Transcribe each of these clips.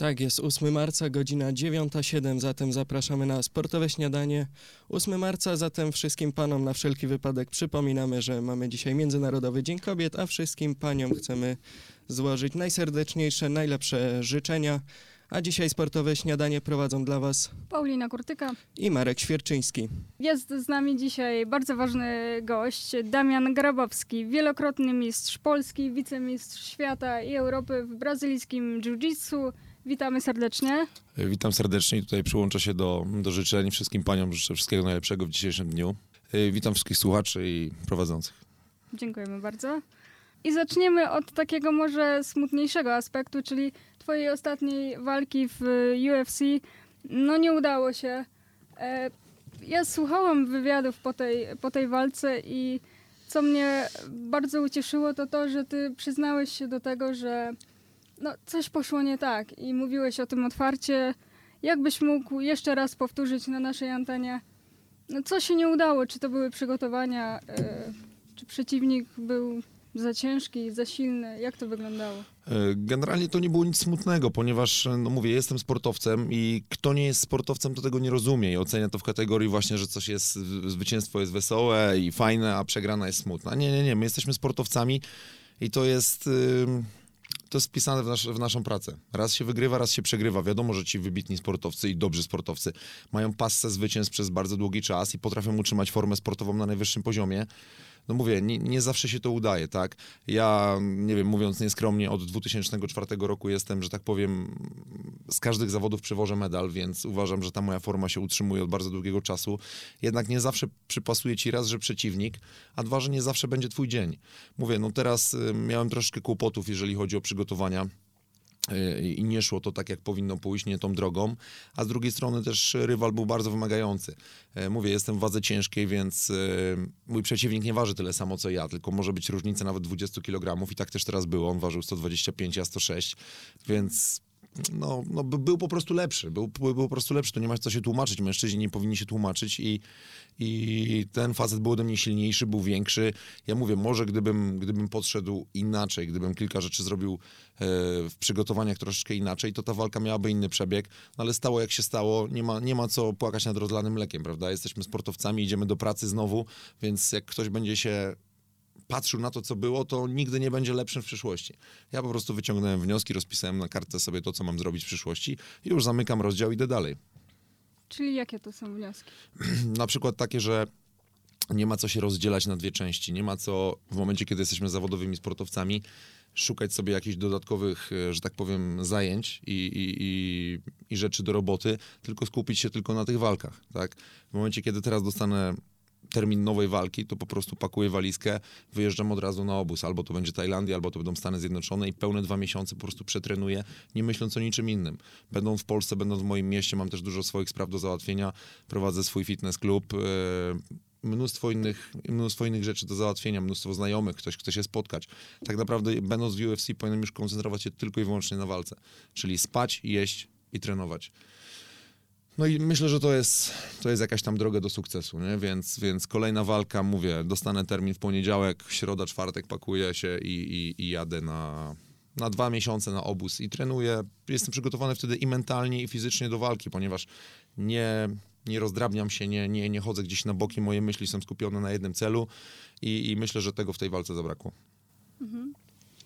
Tak jest, 8 marca, godzina 9:07, zatem zapraszamy na sportowe śniadanie. 8 marca, zatem wszystkim panom na wszelki wypadek przypominamy, że mamy dzisiaj Międzynarodowy Dzień Kobiet, a wszystkim paniom chcemy złożyć najserdeczniejsze, najlepsze życzenia. A dzisiaj sportowe śniadanie prowadzą dla was Paulina Kurtyka i Marek Świerczyński. Jest z nami dzisiaj bardzo ważny gość, Damian Grabowski, wielokrotny mistrz Polski, wicemistrz świata i Europy w brazylijskim jiu-jitsu. Witamy serdecznie. Witam serdecznie i tutaj przyłączę się do życzeń wszystkim paniom. Życzę wszystkiego najlepszego w dzisiejszym dniu. Witam wszystkich słuchaczy i prowadzących. Dziękujemy bardzo. I zaczniemy od takiego może smutniejszego aspektu, czyli twojej ostatniej walki w UFC. No nie udało się. Ja słuchałam wywiadów po tej walce i co mnie bardzo ucieszyło, to to, że ty przyznałeś się do tego, że no, coś poszło nie tak i mówiłeś o tym otwarcie. Jakbyś mógł jeszcze raz powtórzyć na naszej antenie, no, co się nie udało? Czy to były przygotowania, czy przeciwnik był za ciężki, za silny? Jak to wyglądało? Generalnie to nie było nic smutnego, ponieważ, no mówię, jestem sportowcem i kto nie jest sportowcem, to tego nie rozumie i ocenia to w kategorii właśnie, że coś jest, zwycięstwo jest wesołe i fajne, a przegrana jest smutna. Nie, my jesteśmy sportowcami i to jest wpisane w naszą pracę. Raz się wygrywa, raz się przegrywa. Wiadomo, że ci wybitni sportowcy i dobrzy sportowcy mają passę zwycięstw przez bardzo długi czas i potrafią utrzymać formę sportową na najwyższym poziomie. No mówię, nie zawsze się to udaje, tak? Ja, nie wiem, mówiąc nieskromnie, od 2004 roku jestem, że tak powiem, z każdych zawodów przywożę medal, więc uważam, że ta moja forma się utrzymuje od bardzo długiego czasu. Jednak nie zawsze przypasuje ci raz, że przeciwnik, a dwa, że nie zawsze będzie twój dzień. Mówię, no teraz miałem troszkę kłopotów, jeżeli chodzi o przygotowania. I nie szło to tak, jak powinno pójść, nie tą drogą, a z drugiej strony też rywal był bardzo wymagający. Mówię, jestem w wadze ciężkiej, więc mój przeciwnik nie waży tyle samo, co ja, tylko może być różnica nawet 20 kg i tak też teraz było. On ważył 125, ja 106, więc no był po prostu lepszy. Był po prostu lepszy, to nie ma co się tłumaczyć. Mężczyźni nie powinni się tłumaczyć i ten facet był ode mnie silniejszy, był większy. Ja mówię, może gdybym podszedł inaczej, gdybym kilka rzeczy zrobił w przygotowaniach troszeczkę inaczej, to ta walka miałaby inny przebieg, no ale stało jak się stało, nie ma co płakać nad rozlanym mlekiem, prawda? Jesteśmy sportowcami, idziemy do pracy znowu, więc jak ktoś będzie się patrzył na to, co było, to nigdy nie będzie lepszym w przyszłości. Ja po prostu wyciągnąłem wnioski, rozpisałem na kartce sobie to, co mam zrobić w przyszłości i już zamykam rozdział i idę dalej. Czyli jakie to są wnioski? Na przykład takie, że nie ma co się rozdzielać na dwie części. Nie ma co w momencie, kiedy jesteśmy zawodowymi sportowcami, szukać sobie jakichś dodatkowych, że tak powiem, zajęć i rzeczy do roboty, tylko skupić się tylko na tych walkach. Tak? W momencie, kiedy teraz dostanę termin nowej walki, to po prostu pakuję walizkę, wyjeżdżam od razu na obóz. Albo to będzie Tajlandia, albo to będą Stany Zjednoczone i pełne 2 miesiące po prostu przetrenuję, nie myśląc o niczym innym. Będąc w Polsce, będąc w moim mieście, mam też dużo swoich spraw do załatwienia, prowadzę swój fitness klub, mnóstwo innych rzeczy do załatwienia, mnóstwo znajomych, ktoś chce się spotkać. Tak naprawdę, będąc w UFC, powinienem już koncentrować się tylko i wyłącznie na walce. Czyli spać, jeść i trenować. No i myślę, że to jest jakaś tam droga do sukcesu, nie? Więc kolejna walka, mówię, dostanę termin w poniedziałek, środa, czwartek pakuję się i jadę na 2 miesiące na obóz i trenuję. Jestem przygotowany wtedy i mentalnie, i fizycznie do walki, ponieważ nie rozdrabniam się, nie chodzę gdzieś na boki, moje myśli są skupione na jednym celu i myślę, że tego w tej walce zabrakło. Mhm.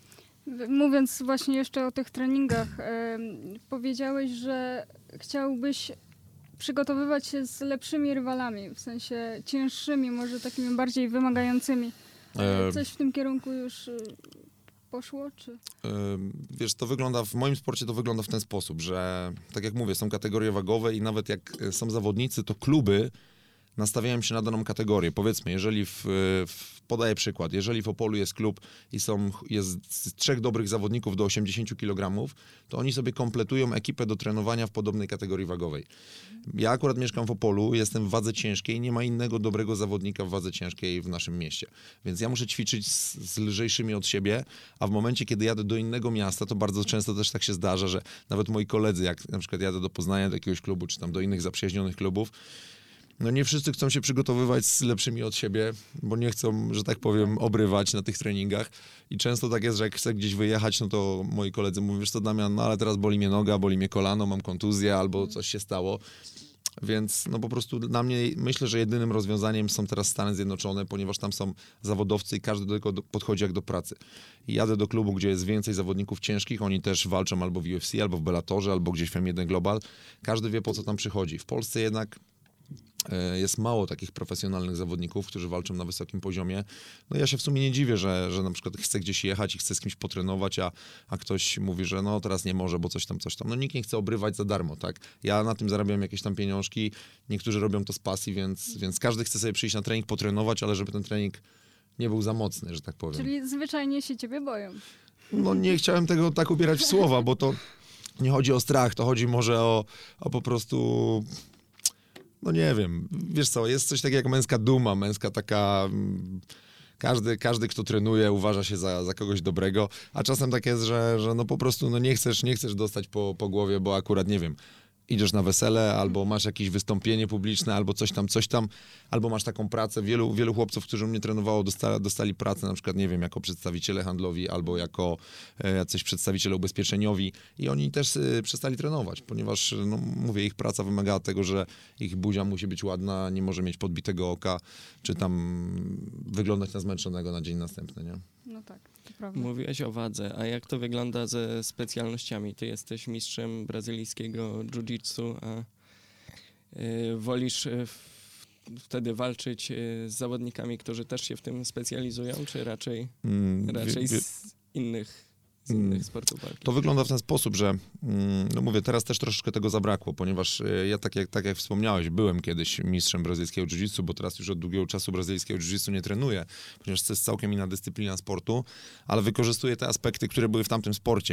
Mówiąc właśnie jeszcze o tych treningach, powiedziałeś, że chciałbyś przygotowywać się z lepszymi rywalami, w sensie cięższymi, może takimi bardziej wymagającymi. Coś w tym kierunku już poszło, czy? Wiesz, w moim sporcie to wygląda w ten sposób, że tak jak mówię, są kategorie wagowe i nawet jak są zawodnicy, to kluby nastawiają się na daną kategorię. Powiedzmy, jeżeli podaję przykład, jeżeli w Opolu jest klub i jest 3 dobrych zawodników do 80 kg, to oni sobie kompletują ekipę do trenowania w podobnej kategorii wagowej. Ja akurat mieszkam w Opolu, jestem w wadze ciężkiej, nie ma innego dobrego zawodnika w wadze ciężkiej w naszym mieście. Więc ja muszę ćwiczyć z lżejszymi od siebie, a w momencie, kiedy jadę do innego miasta, to bardzo często też tak się zdarza, że nawet moi koledzy, jak na przykład jadę do Poznania, do jakiegoś klubu, czy tam do innych zaprzyjaźnionych klubów, no nie wszyscy chcą się przygotowywać z lepszymi od siebie, bo nie chcą, że tak powiem, obrywać na tych treningach. I często tak jest, że jak chcę gdzieś wyjechać, no to moi koledzy mówią, wiesz co, Damian, no ale teraz boli mnie noga, boli mnie kolano, mam kontuzję albo coś się stało. Więc no po prostu dla mnie myślę, że jedynym rozwiązaniem są teraz Stany Zjednoczone, ponieważ tam są zawodowcy i każdy do tego podchodzi jak do pracy. I jadę do klubu, gdzie jest więcej zawodników ciężkich, oni też walczą albo w UFC, albo w Bellatorze, albo gdzieś w M1 Global. Każdy wie, po co tam przychodzi. W Polsce jednak jest mało takich profesjonalnych zawodników, którzy walczą na wysokim poziomie. No ja się w sumie nie dziwię, że na przykład chce gdzieś jechać i chce z kimś potrenować, a ktoś mówi, że no teraz nie może, bo coś tam. No nikt nie chce obrywać za darmo, tak? Ja na tym zarabiam jakieś tam pieniążki, niektórzy robią to z pasji, więc każdy chce sobie przyjść na trening, potrenować, ale żeby ten trening nie był za mocny, że tak powiem. Czyli zwyczajnie się ciebie boją. No nie chciałem tego tak ubierać w słowa, bo to nie chodzi o strach, to chodzi może o po prostu... No nie wiem, wiesz co, jest coś takiego jak męska duma, męska taka... Każdy, kto trenuje, uważa się za kogoś dobrego, a czasem tak jest, że no po prostu no nie chcesz dostać po głowie, bo akurat, nie wiem, idziesz na wesele, albo masz jakieś wystąpienie publiczne, albo coś tam, albo masz taką pracę. Wielu chłopców, którzy u mnie trenowało, dostali pracę na przykład, nie wiem, jako przedstawiciele handlowi, albo jako jacyś przedstawiciele ubezpieczeniowi i oni też przestali trenować, ponieważ, no mówię, ich praca wymaga tego, że ich buzia musi być ładna, nie może mieć podbitego oka, czy tam wyglądać na zmęczonego na dzień następny, nie? No tak, to prawda. Mówiłeś o wadze, a jak to wygląda ze specjalnościami? Ty jesteś mistrzem brazylijskiego jiu-jitsu, a wolisz wtedy walczyć z zawodnikami, którzy też się w tym specjalizują, czy raczej z innych sportów walki? To wygląda w ten sposób, że no mówię, teraz też troszeczkę tego zabrakło, ponieważ ja tak jak wspomniałeś, byłem kiedyś mistrzem brazylijskiego jiu-jitsu, bo teraz już od długiego czasu brazylijskiego jiu-jitsu nie trenuję, ponieważ to jest całkiem inna dyscyplina sportu, ale wykorzystuję te aspekty, które były w tamtym sporcie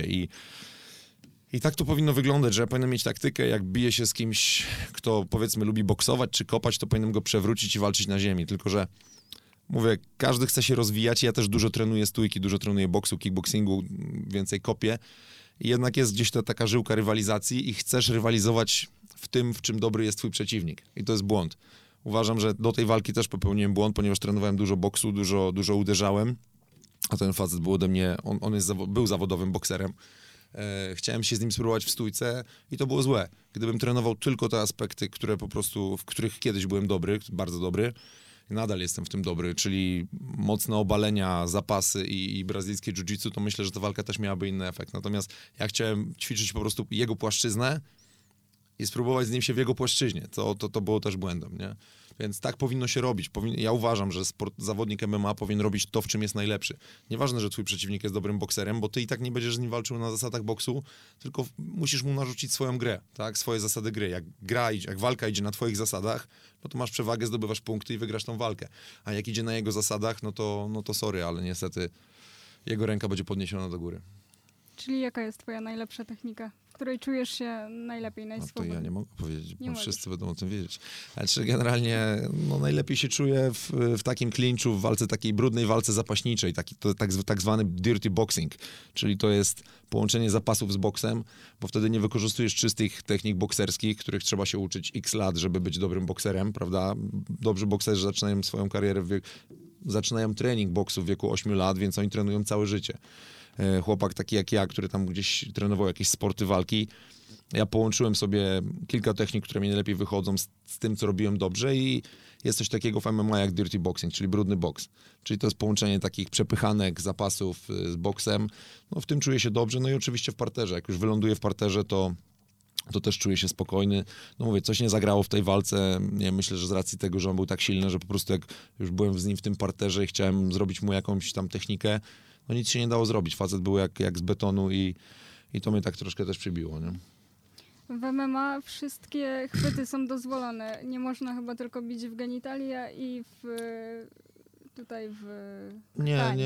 i tak to powinno wyglądać, że ja powinienem mieć taktykę, jak biję się z kimś, kto powiedzmy lubi boksować czy kopać, to powinienem go przewrócić i walczyć na ziemi, tylko że mówię, każdy chce się rozwijać, ja też dużo trenuję stójki, dużo trenuję boksu, kickboxingu, więcej kopię i jednak jest gdzieś ta taka żyłka rywalizacji i chcesz rywalizować w tym, w czym dobry jest twój przeciwnik i to jest błąd. Uważam, że do tej walki też popełniłem błąd, ponieważ trenowałem dużo boksu, dużo uderzałem, a ten facet był ode mnie, był zawodowym bokserem. Chciałem się z nim spróbować w stójce i to było złe. Gdybym trenował tylko te aspekty, w których kiedyś byłem dobry, bardzo dobry, nadal jestem w tym dobry, czyli mocne obalenia, zapasy i brazylijskie jiu-jitsu, to myślę, że ta walka też miałaby inny efekt. Natomiast ja chciałem ćwiczyć po prostu jego płaszczyznę i spróbować z nim się w jego płaszczyźnie. To było też błędem, nie? Więc tak powinno się robić. Ja uważam, że zawodnik MMA powinien robić to, w czym jest najlepszy. Nieważne, że twój przeciwnik jest dobrym bokserem, bo ty i tak nie będziesz z nim walczył na zasadach boksu, tylko musisz mu narzucić swoją grę, tak? Swoje zasady gry. Jak walka idzie na twoich zasadach, no to masz przewagę, zdobywasz punkty i wygrasz tą walkę. A jak idzie na jego zasadach, no to sorry, ale niestety jego ręka będzie podniesiona do góry. Czyli jaka jest twoja najlepsza technika, w której czujesz się najlepiej, No to najswobodniej? ja nie mogę powiedzieć, Nie bo możesz. wszyscy będą o tym wiedzieć. Znaczy generalnie najlepiej się czuję w takim klinczu, w walce, takiej brudnej walce zapaśniczej, tak zwany dirty boxing, czyli to jest połączenie zapasów z boksem, bo wtedy nie wykorzystujesz czystych technik bokserskich, których trzeba się uczyć x lat, żeby być dobrym bokserem, prawda? Dobrzy bokserzy zaczynają swoją karierę, zaczynają trening boksu w wieku 8 lat, więc oni trenują całe życie. Chłopak taki jak ja, który tam gdzieś trenował jakieś sporty walki, ja połączyłem sobie kilka technik, które mi najlepiej wychodzą z tym, co robiłem dobrze i jest coś takiego w MMA jak dirty boxing, czyli brudny boks. Czyli to jest połączenie takich przepychanek, zapasów z boksem. No w tym czuję się dobrze, no i oczywiście w parterze. Jak już wyląduję w parterze, to też czuję się spokojny. No mówię, coś nie zagrało w tej walce. Nie, myślę, że z racji tego, że on był tak silny, że po prostu jak już byłem z nim w tym parterze i chciałem zrobić mu jakąś tam technikę, no nic się nie dało zrobić. Facet był jak z betonu i to mnie tak troszkę też przybiło, nie? W MMA wszystkie chwyty są dozwolone. Nie można chyba tylko bić w genitalia i tutaj w krtań,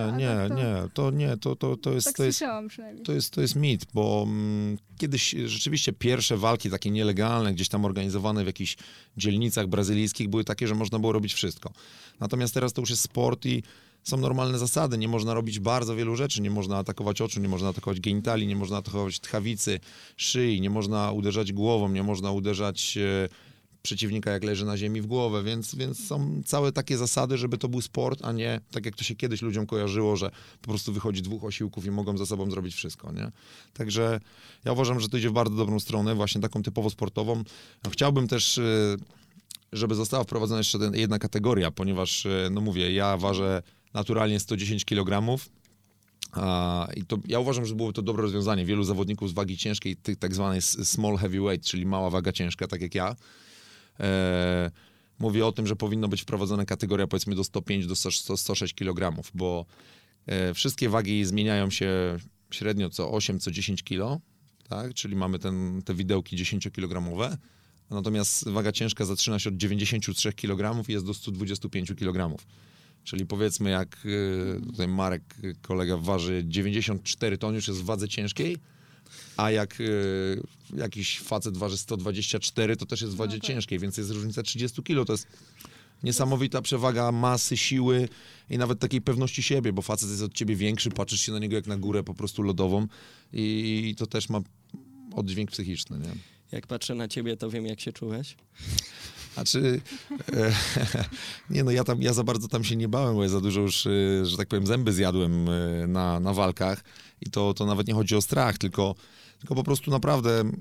prawda? To jest... Tak słyszałam przynajmniej. To jest mit, bo kiedyś rzeczywiście pierwsze walki takie nielegalne, gdzieś tam organizowane w jakichś dzielnicach brazylijskich były takie, że można było robić wszystko. Natomiast teraz to już jest sport i są normalne zasady, nie można robić bardzo wielu rzeczy, nie można atakować oczu, nie można atakować genitali, nie można atakować tchawicy, szyi, nie można uderzać głową, nie można uderzać przeciwnika, jak leży na ziemi, w głowę, więc są całe takie zasady, żeby to był sport, a nie tak jak to się kiedyś ludziom kojarzyło, że po prostu wychodzi 2 osiłków i mogą za sobą zrobić wszystko, nie? Także ja uważam, że to idzie w bardzo dobrą stronę, właśnie taką typowo sportową. Chciałbym też, żeby została wprowadzona jeszcze jedna kategoria, ponieważ, no mówię, ja ważę naturalnie 110 kg, i to ja uważam, że byłoby to dobre rozwiązanie. Wielu zawodników z wagi ciężkiej, tych tak zwanej small heavyweight, czyli mała waga ciężka, tak jak ja, mówię o tym, że powinno być wprowadzona kategoria powiedzmy do 105, do 106 kg, bo wszystkie wagi zmieniają się średnio co 8, co 10 kg, tak? Czyli mamy te widełki 10-kilogramowe, natomiast waga ciężka zaczyna się od 93 kg i jest do 125 kg. Czyli powiedzmy, jak tutaj Marek, kolega, waży 94, to on już jest w wadze ciężkiej, a jak jakiś facet waży 124, to też jest w wadzie ciężkiej, więc jest różnica 30 kg. To jest niesamowita przewaga masy, siły i nawet takiej pewności siebie, bo facet jest od ciebie większy, patrzysz się na niego jak na górę po prostu lodową i to też ma oddźwięk psychiczny, nie? Jak patrzę na ciebie, to wiem, jak się czułeś. Znaczy, nie no, ja za bardzo tam się nie bałem, bo ja za dużo już, że tak powiem, zęby zjadłem na walkach i to nawet nie chodzi o strach, tylko po prostu naprawdę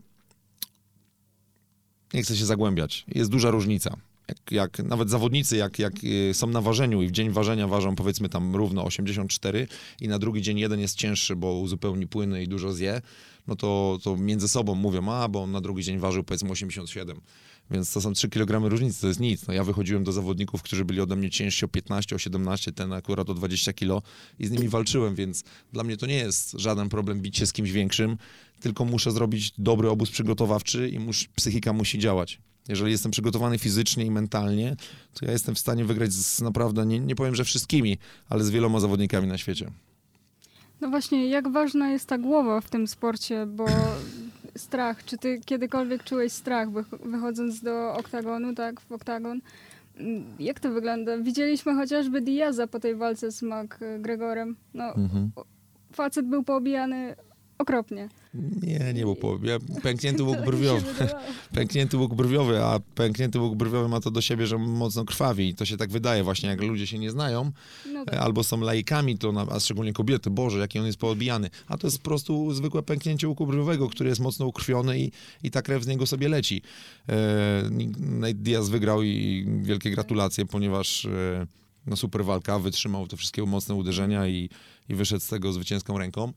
nie chcę się zagłębiać. Jest duża różnica. Jak nawet zawodnicy, jak są na ważeniu i w dzień ważenia ważą powiedzmy tam równo 84 i na drugi dzień jeden jest cięższy, bo uzupełni płyny i dużo zje, no to między sobą mówią, bo on na drugi dzień ważył powiedzmy 87. Więc to są 3 kg różnicy, to jest nic. No ja wychodziłem do zawodników, którzy byli ode mnie ciężsi o 15, o 17, ten akurat o 20 kg i z nimi walczyłem, więc dla mnie to nie jest żaden problem bić się z kimś większym, tylko muszę zrobić dobry obóz przygotowawczy i psychika musi działać. Jeżeli jestem przygotowany fizycznie i mentalnie, to ja jestem w stanie wygrać naprawdę, nie powiem, że wszystkimi, ale z wieloma zawodnikami na świecie. No właśnie, jak ważna jest ta głowa w tym sporcie, bo strach, czy ty kiedykolwiek czułeś strach, wychodząc do oktagonu, tak, w oktagon? Jak to wygląda? Widzieliśmy chociażby Diaza po tej walce z McGregorem. No, facet był poobijany okropnie. Nie był pęknięty łuk brwiowy. Pęknięty łuk brwiowy, a pęknięty łuk brwiowy ma to do siebie, że mocno krwawi i to się tak wydaje właśnie, jak ludzie się nie znają, no tak, albo są laikami, a szczególnie kobiety, Boże, jaki on jest poobijany, a to jest po prostu zwykłe pęknięcie łuku brwiowego, który jest mocno ukrwiony i ta krew z niego sobie leci. Nate Diaz wygrał i wielkie gratulacje, ponieważ no super walka, wytrzymał te wszystkie mocne uderzenia i wyszedł z tego zwycięską ręką.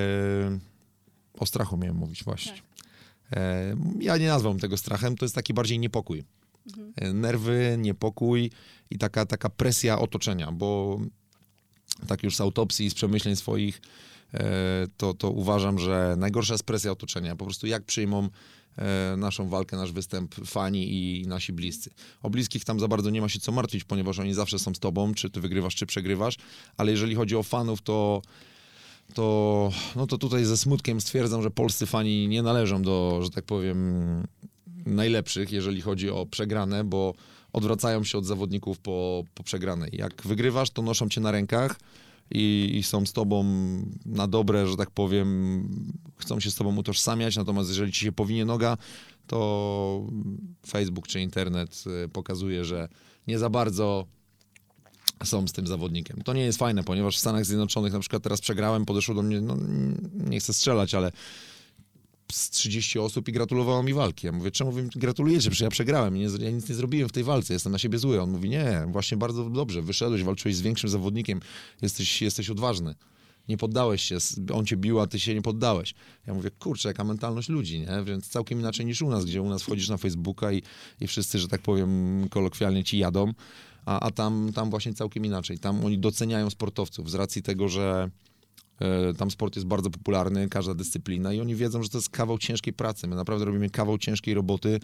O strachu miałem mówić właśnie. Tak. Ja nie nazwałbym tego strachem, to jest taki bardziej niepokój. Nerwy, niepokój i taka presja otoczenia, bo tak już z autopsji i z przemyśleń swoich to uważam, że najgorsza jest presja otoczenia. Po prostu jak przyjmą naszą walkę, nasz występ fani i nasi bliscy. O bliskich tam za bardzo nie ma się co martwić, ponieważ oni zawsze są z tobą, czy ty wygrywasz, czy przegrywasz, ale jeżeli chodzi o fanów, to tutaj ze smutkiem stwierdzam, że polscy fani nie należą do, że tak powiem, najlepszych, jeżeli chodzi o przegrane, bo odwracają się od zawodników po przegranej. Jak wygrywasz, to noszą cię na rękach i są z tobą na dobre, że tak powiem, chcą się z tobą utożsamiać, natomiast jeżeli ci się powinie noga, to Facebook czy internet pokazuje, że nie za bardzo są z tym zawodnikiem. To nie jest fajne, ponieważ w Stanach Zjednoczonych na przykład teraz przegrałem, podeszło do mnie, no nie chcę strzelać, ale z 30 osób i gratulowało mi walki. Ja mówię, czemu wy mi gratulujecie? Przecież ja przegrałem, ja nic nie zrobiłem w tej walce, jestem na siebie zły. On mówi, nie, właśnie bardzo dobrze, wyszedłeś, walczyłeś z większym zawodnikiem, jesteś odważny. Nie poddałeś się, on cię bił, a ty się nie poddałeś. Ja mówię, kurczę, jaka mentalność ludzi, nie? Więc całkiem inaczej niż u nas, gdzie u nas wchodzisz na Facebooka i wszyscy, że tak powiem, kolokwialnie ci jadą, a tam właśnie całkiem inaczej. Tam oni doceniają sportowców z racji tego, że tam sport jest bardzo popularny, każda dyscyplina i oni wiedzą, że to jest kawał ciężkiej pracy. My naprawdę robimy kawał ciężkiej roboty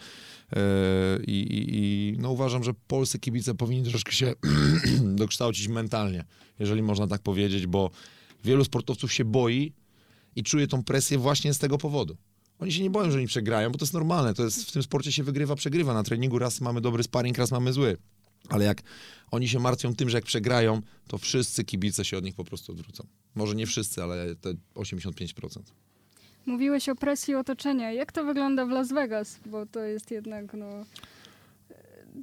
i no uważam, że polscy kibice powinni troszkę się dokształcić mentalnie, jeżeli można tak powiedzieć, bo wielu sportowców się boi i czuje tą presję właśnie z tego powodu. Oni się nie boją, że oni przegrają, bo to jest normalne. To jest, w tym sporcie się wygrywa, przegrywa. Na treningu raz mamy dobry sparring, raz mamy zły. Ale jak oni się martwią tym, że jak przegrają, to wszyscy kibice się od nich po prostu odwrócą. Może nie wszyscy, ale te 85%. Mówiłeś o presji otoczenia. Jak to wygląda w Las Vegas? Bo to jest jednak,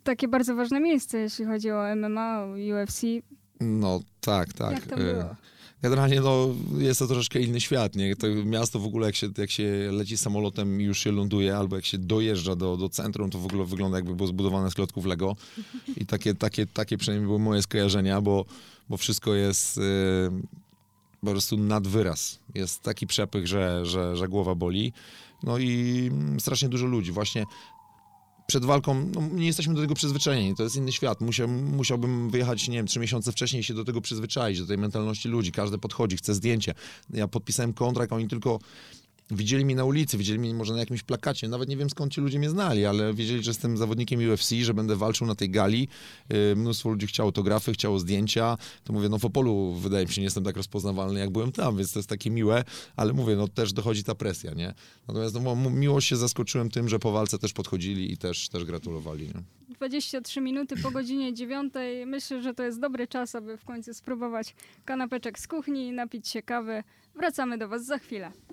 takie bardzo ważne miejsce, jeśli chodzi o MMA, o UFC. No tak. Jak to było? Generalnie no, jest to troszeczkę inny świat, nie? To miasto w ogóle, jak się leci samolotem i już się ląduje, albo jak się dojeżdża do centrum, to w ogóle wygląda jakby było zbudowane z klocków Lego. I takie przynajmniej były moje skojarzenia, bo wszystko jest po prostu nad wyraz. Jest taki przepych, że głowa boli. No i strasznie dużo ludzi. Właśnie przed walką, no, nie jesteśmy do tego przyzwyczajeni, to jest inny świat. Musiałbym wyjechać, nie wiem, 3 miesiące wcześniej i się do tego przyzwyczaić, do tej mentalności ludzi. Każdy podchodzi, chce zdjęcie. Ja podpisałem kontrakt, a oni tylko widzieli mnie na ulicy, widzieli mnie może na jakimś plakacie. Nawet nie wiem, skąd ci ludzie mnie znali, ale wiedzieli, że jestem zawodnikiem UFC, że będę walczył na tej gali. Mnóstwo ludzi chciało autografy, chciało zdjęcia. To mówię, no w Opolu wydaje mi się, nie jestem tak rozpoznawalny, jak byłem tam, więc to jest takie miłe, ale mówię, no też dochodzi ta presja, nie? Natomiast no, miło się zaskoczyłem tym, że po walce też podchodzili i też gratulowali, nie? 23 minuty po godzinie 9. Myślę, że to jest dobry czas, aby w końcu spróbować kanapeczek z kuchni i napić się kawy. Wracamy do was za chwilę.